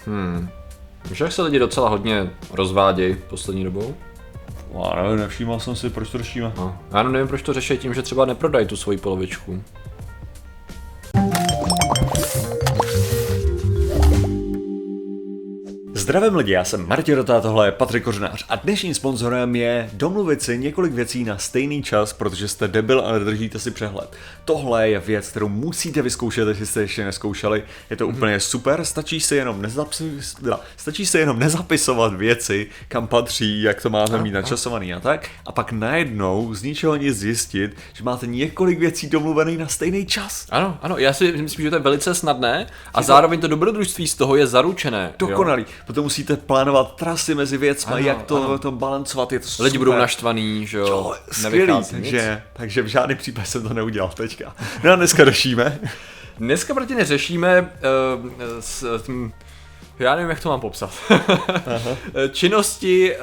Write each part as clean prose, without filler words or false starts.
Víš, jak se lidi docela hodně rozvádějí poslední dobou? Já nevím, nevšímal jsem si, proč to řešíme. No. Já nevím, proč to řeší tím, že třeba neprodají tu svoji polovičku. Zdravím lidi, já jsem Martin Rota, tohle je Patrik Kořenář a dnešním sponzorem je domluvit si několik věcí na stejný čas, protože jste debil a nedržíte si přehled. Tohle je věc, kterou musíte vyzkoušet, jestli jste ještě neskoušeli. Je to úplně super, stačí si jenom nezapisovat věci, kam patří, jak to máte mít načasovaný a tak. A pak najednou z ničeho nic zjistit, že máte několik věcí domluvených na stejný čas. Ano, já si myslím, že to je velice snadné a zároveň to dobrodružství z toho je zaručené. Dokonalý. Potom musíte plánovat trasy mezi věcmi, jak to balancovat, je to super. Lidi budou naštvaný, že jo, skvělý, takže v žádném případě jsem to neudělal teďka. No a dneska řešíme. Dneska proti neřešíme já nevím, jak to mám popsat. Činnosti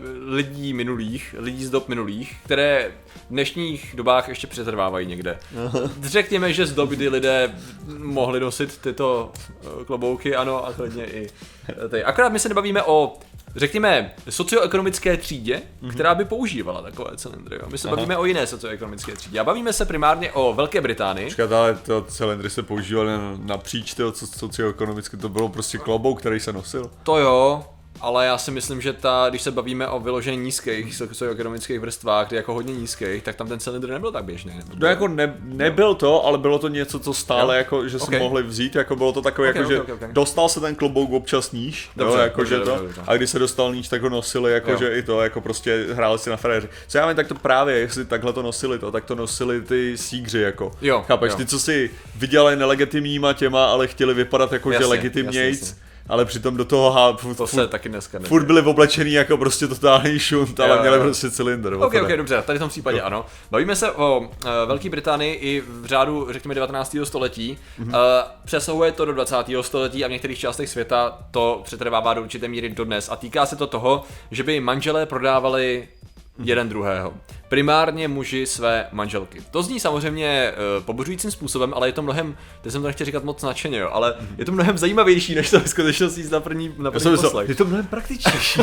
lidí z dob minulých, které v dnešních dobách ještě přetrvávají někde. Řekněme, že z dob, kdy lidé mohli nosit tyto klobouky, ano, a klidně i tady. Akorát my se nebavíme o, řekněme, socioekonomické třídě, která by používala takové cylindry. My se bavíme o jiné socioekonomické třídě. A bavíme se primárně o Velké Británii. Počkat, ale to cylindry se používaly napříč socioekonomicky, to bylo prostě klobouk, který se nosil. To jo. Ale já si myslím, že když se bavíme o vyloženě nízkých socioekonomických vrstvách, kdy jako hodně nízkých, tak tam ten cylindr nebyl tak běžný. No jako nebyl to, ale bylo to něco, co stále jako, že si mohli vzít, jako bylo to takové, že dostal se ten klobouk občas níž, dobře. A když se dostal níž, tak ho nosili, jako že i to, jako prostě hráli si na frajeři. Co já vím, tak to právě, jestli takhle to nosili tak to nosili ty sígři, jako. Chápeš, ty, co si vydělali nelegitimníma těma, ale chtěli vypadat jako, že legitimnějc. Ale přitom do toho se taky dneska furt byli oblečený jako prostě totální šunt, ale měli prostě cylindr. Ok, dobře, tady v tom případě ano. Bavíme se o Velké Británii i v řádu, řekněme, 19. století. Přesahuje to do 20. století a v některých částech světa to přetrvává do určité míry dodnes. A týká se to toho, že by manželé prodávali jeden druhého. Primárně muži své manželky. To zní samozřejmě pobořujícím způsobem, ale je to mnohem, teď jsem to nechtěl říkat moc nadšeně, jo, ale je to mnohem zajímavější, než to ve skutečnosti na první poslech. Je to mnohem praktičtější.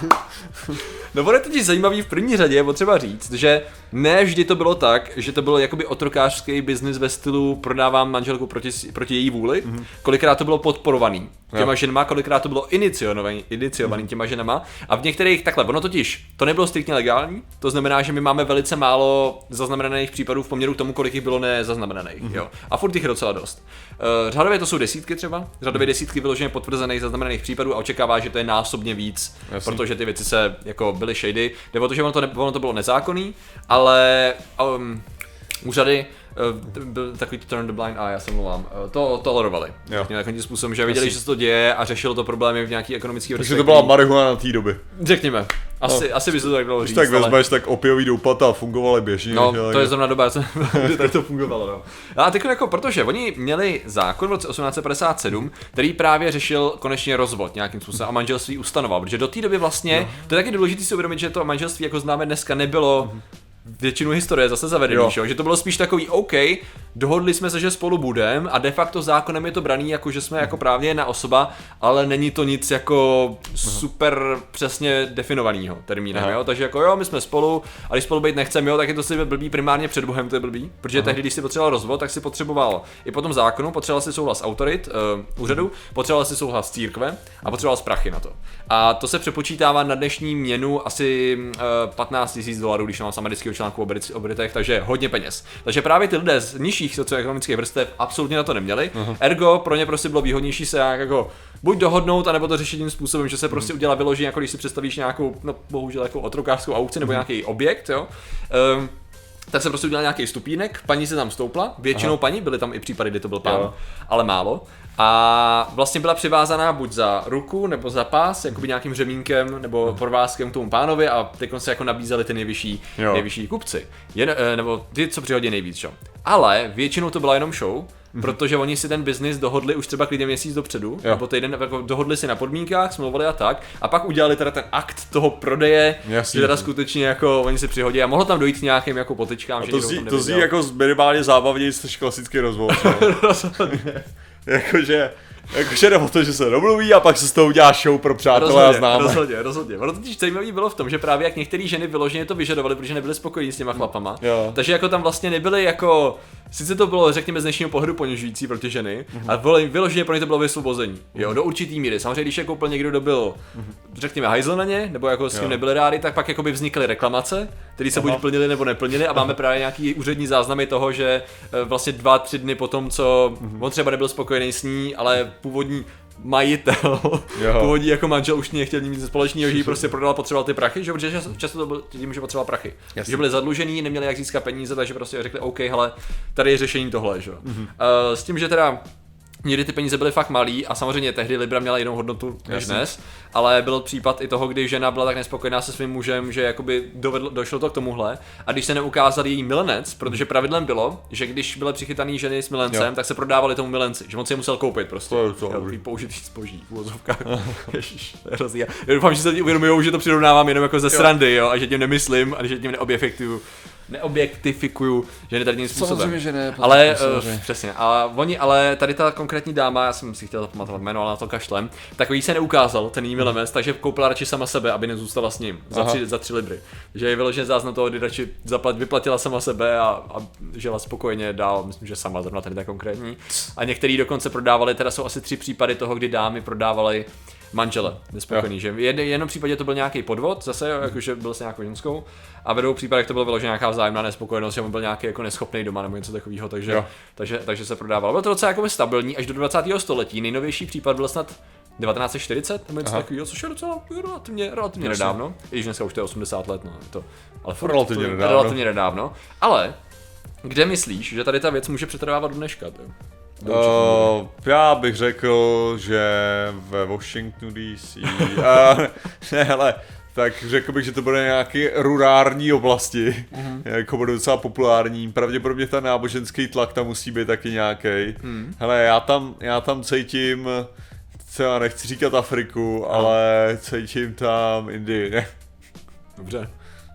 No ono je totiž zajímavý v první řadě, je potřeba říct, že ne vždy to bylo tak, že to byl jakoby otrokářský biznis ve stylu prodávám manželku proti její vůli, kolikrát to bylo podporovaný těma ženama, kolikrát to bylo iniciovaný těma ženama a v některých takhle, ono totiž to nebylo striktně legální, to znamená, že my máme velice málo zaznamenaných případů v poměru k tomu, kolik jich bylo nezaznamenaných, jo. A furt jich je docela dost. Řadově to jsou desítky třeba, řadově desítky vyloženě potvrzených zaznamenaných případů a očekává, že to je násobně víc, protože ty věci se jako byly shady, jde o to, že ono to bylo nezákonný, ale úřady byl takový turn the blind eye, já se mluvám, to tolerovali. Takovým způsobem, že viděli, že se to děje a řešilo to problémy v nějaký ekonomický vrstvě. Takže to byla marihuana té doby. Řekněme. Asi by se to tak dalo říct. Tak vezmeš, tak opiový doupata fungovaly běžně. No, to je zrovna doba, kdy tak to fungovalo. No. A teď jako, protože oni měli zákon v roce 1857, který právě řešil konečně rozvod nějakým způsobem a manželství ustanoval, protože do té doby vlastně, to je taky důležité si uvědomit, že to manželství, jako známe dneska, nebylo většinu historie zase zavedený, že to bylo spíš takový OK, dohodli jsme se, že spolu budeme a de facto zákonem je to braný, jako že jsme jako právně osoba, ale není to nic jako super přesně definovaného termínem, jo, takže jako my jsme spolu a když spolu být nechceme, jo, tak je to si blbý primárně před Bohem, to je blbý, protože tehdy, když si potřeboval rozvod, tak si potřeboval i po tom zákonu, potřeboval si souhlas autorit, úřadu, potřeboval si souhlas církve a potřeboval prachy na to. A to se přepočítává na dnešní měnu asi $15,000, když mám z amerického článku o Britech, takže hodně peněz. Takže právě ty lidé z nižších socioekonomických vrstev absolutně na to neměli. Ergo pro ně prostě bylo výhodnější se jako buď dohodnout, anebo to řešit tím způsobem, že se prostě udělá vyloženě, jako když si představíš nějakou, no bohužel jako otrokářskou aukci nebo nějaký objekt, jo. Tak se prostě udělal nějaký stupínek, paní se tam stoupla, většinou paní, byly tam i případy, kdy to byl pán, ale málo. A vlastně byla přivázaná buď za ruku nebo za pás, jakoby nějakým řemínkem nebo provázkem k tomu pánovi a teď se jako nabízeli ty nejvyšší kupci. Nebo ty, co přihodí nejvíc, čo? Ale většinou to byla jenom show, protože oni si ten biznis dohodli už třeba klidně měsíc dopředu, nebo týden, jako dohodli si na podmínkách, smlouvali a tak, a pak udělali teda ten akt toho prodeje, že teda skutečně jako oni si přihodí a mohlo tam dojít k nějakým jako potyčkám. To zní jako minimálně zábavněji než klasický rozvod. Rozhodně. Jakože Jakože jde o to, že se domluví a pak se z toho udělá show pro přátelé a známé. Rozhodně. Ono totiž zajímavé bylo v tom, že právě jak některé ženy vyloženě to vyžadovaly, protože nebyly spokojení s těma chlapama. Jo. Takže jako tam vlastně nebyly jako, sice to bylo řekněme z dnešního pohledu ponižující pro ty ženy, ale vyloženě pro ně to bylo vysvobození. Jo, do určitý míry. Samozřejmě když je koupil někdo, kdo byl řekněme hajzl na ně, nebo jako s tím nebyly rádi, tak pak jakoby vznikaly reklamace, které se buď plnily nebo neplnily a máme právě nějaký úřední záznamy toho, že vlastně 2-3 dny potom, co on třeba nebyl spokojený s ní, ale původní majitel, původní jako manžel už nechtěl nic společného, že jí prostě prodala, potřeboval ty prachy, že protože často to bylo tím, že potřeboval prachy. Jasně. Že byli zadlužení, neměli jak získat peníze, takže prostě řekli OK, hele, tady je řešení tohle, že? S tím, že teda někdy ty peníze byly fakt malý a samozřejmě tehdy Libra měla jinou hodnotu než dnes, ale byl případ i toho, kdy žena byla tak nespokojená se svým mužem, že jakoby došlo to k tomuhle a když se neukázal její milenec, protože pravidlem bylo, že když byly přichytaný ženy s milencem, tak se prodávali tomu milenci, že on si je musel koupit prostě. Použitý zboží v uvozovkách. Ježiš, to je hrozný. Já doufám, že se teď uvědomujou, že to přirovnávám jenom jako ze srandy, jo, a že tím nemyslím a že tím neobjektifikuju ženy tady tím způsobem. Samozřejmě, že ne. Ale přesně. Ale tady ta konkrétní dáma, já jsem si chtěl zapamatovat jméno, ale na to kašlem, takový se neukázal, ten její milenec, takže koupila radši sama sebe, aby nezůstala s ním za 3 libry. Že je vyloženě záznam toho, kdy radši vyplatila sama sebe a žila spokojeně dál, myslím, že sama zrovna tady ta konkrétní. A některý dokonce prodávali, teda jsou asi 3 případy toho, kdy dámy prodávaly manžele nespokojený, že v jednom případě to byl nějaký podvod, zase jakože byl s nějakou ženskou, a v 2 případech to bylo vyloženě nějaká vzájemná nespokojenost, že on byl nějaký jako neschopný doma nebo něco takového, takže se prodával. Bylo to docela jako stabilní až do 20. století. Nejnovější případ byl snad 1940 nebo něco takového, což je docela relativně nedávno. I když dneska už to je 80 let, no, je to, ale furt relativně nedávno. Ale kde myslíš, že tady ta věc může přetrvávat do dneška? Já bych řekl, že ve Washingtonu DC. Ne, hele, tak řekl bych, že to bude nějaké rurální oblasti, jako bude docela populární. Pravděpodobně ten náboženský tlak tam musí být taky nějaký. Hele, já tam cítím, třeba nechci říkat Afriku, ale cítím tam Indii, ne? Dobře.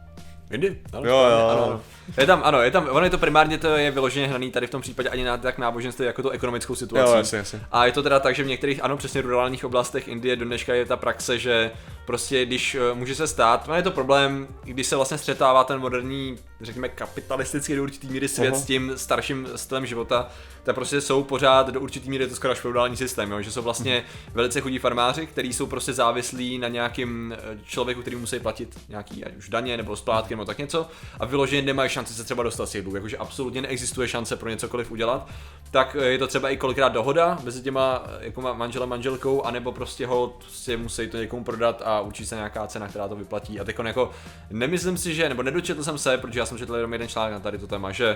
Indii? Ano. Je tam, ono je to primárně to je vyloženě hraný tady v tom případě ani na tak náboženství jako to ekonomickou situaci. Jasně. A je to teda tak, že v některých, přesně rurálních oblastech Indie do dneška je ta praxe, že prostě když může se stát, je to problém, když se vlastně střetává ten moderní, řekněme kapitalistický do určitý míry svět s tím starším stylem života, tak prostě jsou pořád do určitý míry to skoro až feudální systém, jo? Že jsou vlastně velice chudí farmáři, kteří jsou prostě závislí na nějakým člověku, který musí platit nějaký už daně nebo splátky nebo tak něco a vyloženě nemají šanci se třeba dostat z těch dluhů, jakože absolutně neexistuje šance pro něcokoliv udělat, tak je to třeba i kolikrát dohoda mezi těma jako manželem manželkou, anebo prostě si musí to někomu prodat a učí se nějaká cena, která to vyplatí. A teď jako nemyslím si, že, nebo nedočetl jsem se, protože já jsem četl jenom jeden článek na tady to téma, že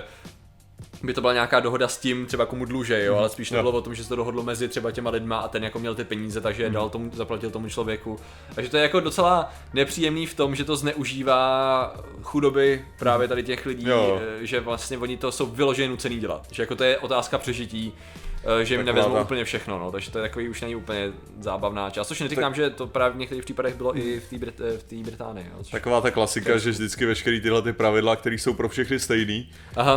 by to byla nějaká dohoda s tím, třeba komu dluže, jo, ale spíš nebylo o tom, že se to dohodlo mezi třeba těma lidma a ten jako měl ty peníze, takže zaplatil tomu člověku. Takže to je jako docela nepříjemný v tom, že to zneužívá chudoby právě tady těch lidí, že vlastně oni to jsou vyloženě nucený dělat. Že jako to je otázka přežití, že jim nevezmou úplně všechno, no, takže to je takový už není úplně zábavná část. Což neříkám, že to právě v některých případech bylo i v té Británii. Jo, taková ta klasika, že vždycky veškerý tyhle ty pravidla, které jsou pro všechny stejný,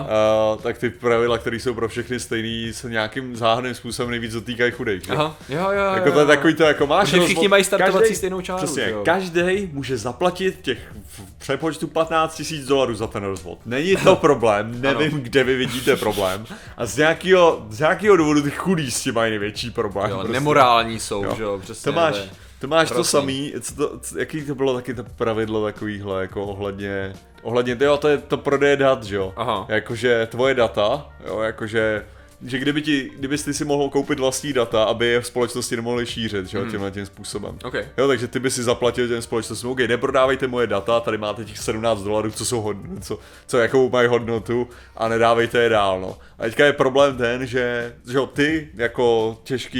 tak ty pravidla, které jsou pro všechny stejný, se nějakým záhadným způsobem nejvíc dotýkají chudých. Jo. Jako to je takový to, jako máš. Že všichni mají startovací stejnou čáru. Přesně, každý může zaplatit těch v přepočtu $15,000 za ten rozvod. Není to problém, nevím, kde vy vidíte problém. A z nějakého důvodu ty chudí s tím mají největší problém. Jo, prostě. Nemorální jsou, že jo, přesně. To máš to samý, jaký to bylo taky to pravidlo takovýhle, jako ohledně to prodeje dat, že jo. Jakože tvoje data, jo, jakože že kdybys ty si mohl koupit vlastní data, aby je v společnosti nemohli šířit, že jo, tím způsobem. Okay. Jo, takže ty by si zaplatil těm společnostem, neprodávejte moje data, tady máte těch $17, co jsou co jakou mají hodnotu a nedávejte je dál, no. A teďka je problém ten, že jo, ty jako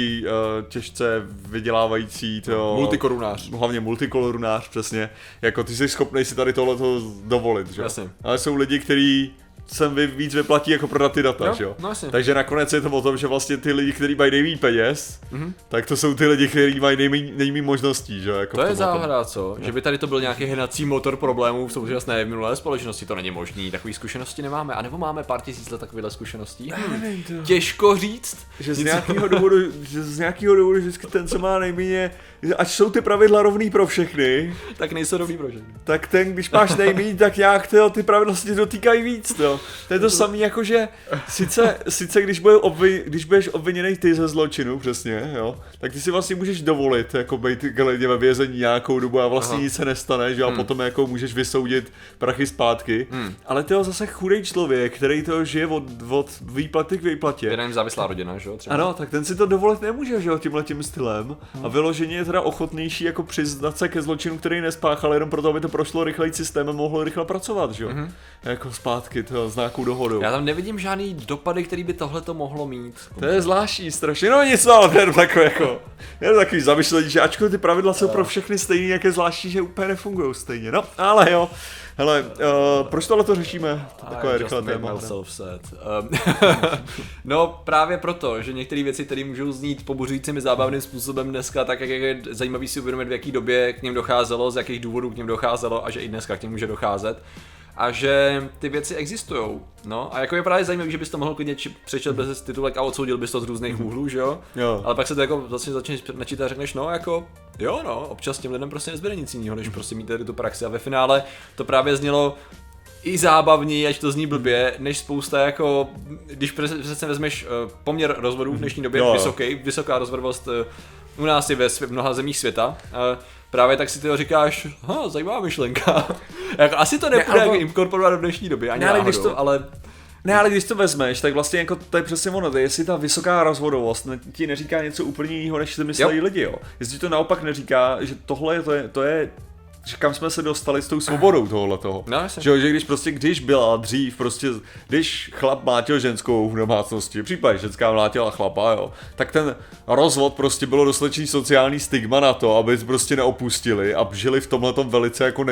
těžce vydělávající multikorunář. Hlavně multikorunář, přesně, jako ty jsi schopný si tady tohleto dovolit, že jo. Ale jsou lidi, víc vyplatí jako prodat ty data, že jo? No, takže nakonec je to o tom, že vlastně ty lidi, kteří mají nejméně peněz, tak to jsou ty lidi, kteří mají nejméně možností, že jo? Jako to je záhada, co? Že by tady to byl nějaký hnací motor problémů v současné minulé společnosti, to není možný, takové zkušenosti nemáme, anebo máme pár tisíc let takovýchhle zkušeností? Těžko říct. Že z nějakého důvodu vždycky ten, co má nejméně, ať jsou ty pravidla rovný pro všechny, tak nejsou rovný pro všechny. Tak ten, když máš nejméně, tak nějak ty pravidla se tě dotýkají víc, jo. To je to samé jako, že sice když budeš obviněný ty ze zločinu, přesně, jo, tak ty si vlastně můžeš dovolit, jako být klidně ve vězení nějakou dobu a vlastně nic se nestane, že a potom jako můžeš vysoudit prachy zpátky, ale to je zase chudej člověk, který to žije od výplaty k výplatě. Je na něm závislá rodina, že jo? Ano, tak ten si to dovolit nemůže, že jo, tímhletím stylem a vyloženě je teda ochotnější jako přiznat se ke zločinu, který nespáchal, jenom proto, aby to prošlo rychlej systémem, mohlo rychle pracovat, že jo? Jako zpátky, to s nějakou dohodou. Já tam nevidím žádný dopady, který by tohle to mohlo mít. To je zvláštní, strašně, no nic, ale to je takové jako, je takový zamyšlení, že ačkoliv ty pravidla jsou pro všechny stejný, jak je zvláštní, že úplně nefungují stejně, no, ale jo. Hele, proč tohle to řešíme? Takové rychlé téma. No právě proto, že některé věci, které můžou znít pobuřujícím zábavným způsobem dneska, tak jak je zajímavý si uvědomit, v jaký době k něm docházelo, z jakých důvodů k něm docházelo a že i dneska k něm může docházet. A že ty věci existujou. No a jako je právě zajímavý, že bys to mohl klidně přečet bez titulek a odsoudil bys to z různých úhlů, že jo? Ale pak se to jako vlastně začneš načítat a řekneš, no jako jo no, občas těm lidem prostě nezbyde nic jiného, než prostě mít tady tu praxi a ve finále to právě znělo i zábavní, ať to zní blbě, než spousta jako, když přesně vezmeš poměr rozvodů v dnešní době, vysoká rozvodovost u nás je v mnoha zemích světa, právě tak si ty říkáš, zajímavá myšlenka. Jako, asi to nepůjde inkorporovat do dnešní doby, ani náhodou, ale... Ne, ale když to vezmeš, tak vlastně jako to je přesně ono, jestli ta vysoká rozvodovost ti neříká něco úplně jiného, než si myslí lidi, jo. Jestli to naopak neříká, že tohle to je že kam jsme se dostali s tou svobodou tohletoho. No, že když byla dřív prostě, když chlap mlátil ženskou v domácnosti, případně ženská mlátila chlapa, jo, tak ten rozvod prostě bylo dostatečný sociální stigma na to, aby prostě neopustili a žili v tomhletom velice jako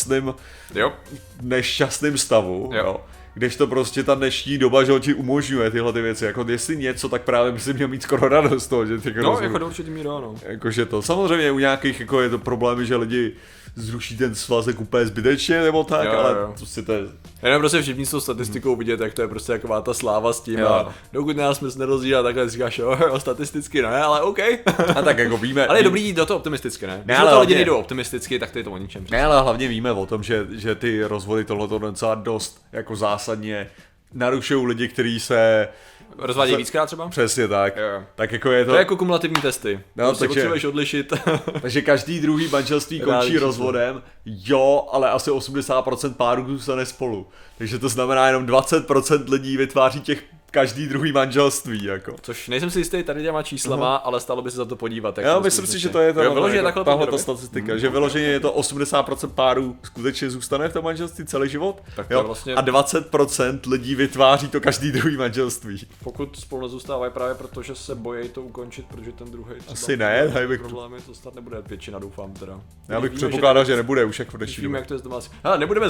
nešťastným stavu, jo. Když to prostě ta dnešní doba, že ti umožňuje tyhle ty věci, jako jestli něco, tak právě by si měl mít skoro radost z toho, že ty jako do určitý míry, no. Jakože to, samozřejmě u nějakých jako je to problémy, že lidi zruší ten svazek úplně zbytečně, nebo tak, ale prostě to je... Jenom prostě všimni s tou statistikou vidět, jak to je prostě taková ta sláva s tím a dokud nás jsme nerozdíleli, takhle říkáš, jo, statisticky ne, ale OK. A tak jako víme... Ale je dobrý do toho optimisticky, ne? Když to lidi nejdou optimisticky, tak to je to o ničem. Ne, ale hlavně víme o tom, že ty rozvody tohleto docela dost jako zásadně narušují lidi, kteří se... Rozvádějí víckrát třeba? Přesně tak. Jo. Tak jako je to... To je jako kumulativní testy. No, prostě potřebuješ odlišit. Takže každý druhý manželství končí rozvodem, jo, ale asi 80% párů zůstane spolu. Takže to znamená jenom 20% lidí vytváří těch každý druhý manželství, jako. Což nejsem si jistý tady těma číslama, ale stalo by se za to podívat. Já myslím si, že to je tahle statistika, že vyloženě je to 80% párů skutečně zůstane v tom manželství celý život, tak jo? Vlastně... A 20% lidí vytváří to každý druhý manželství. Pokud spolu nezůstávají právě proto, že se bojí to ukončit, protože ten druhý asi ne, tady bych problémy, to snad nebude většina, doufám teda. Já bych předpokládal, že nebude už jako dnešní. Víme, jak to je domácí. Hele, nebudeme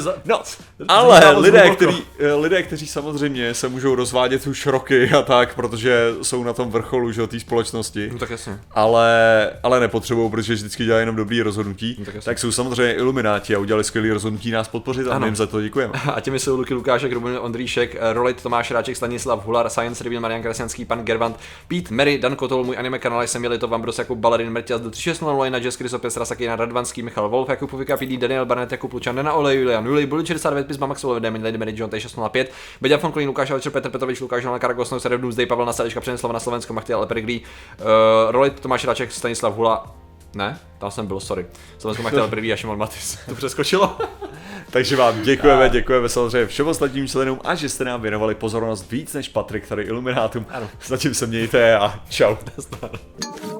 ale lidé, kteří samozřejmě se můžou rozvádět už roky a tak, protože jsou na tom vrcholu, že té společnosti. No tak jasně. Ale nepotřebují, protože vždycky dělají jenom dobrý rozhodnutí. No tak jsou samozřejmě ilumináti a udělali skvělý rozhodnutí nás podpořit a my jim za to děkujeme. A těmi jsou Luky Lukášek, Ruben Ondříšek, Rolit, Tomáš Ráček, Stanislav Hular, Science Reveal, Marian Krasianský, Pan Gervant, Pete, Mary, Dan Kotol, můj anime kanál, jsem Jelito, Vambros, Jakub Balerin, Mertias, do 3600, Lojna, Jess, Krysopes, Rasakina, Radvanský, Michal Wolf, Jakub Pufika, PD, Daniel Barnett, Jakub Lučan, Dana Olej, Julian Julij, Bulič 69, Pisma Maxwell, Damon, Lady Mary, John, T605, Beďa von Kolín, Lukáš Alečer, Petr Petrovič, Lukáš Halna, Karagos, Noser, Doomsday, Pavel Nasalička, Přeneslava na Slovensko, Machtiel Alperigli, Rolit, Tomáš Ráček, Stanislav Hula. Ne, tam jsem byl, sorry. Slovensko Machtiel Alperigli a Šimon Matis. To přeskočilo. Takže vám děkujeme samozřejmě všem ostatním členům a že jste nám věnovali pozornost víc než Patrik tady Iluminátům. Zatím se mějte a čau.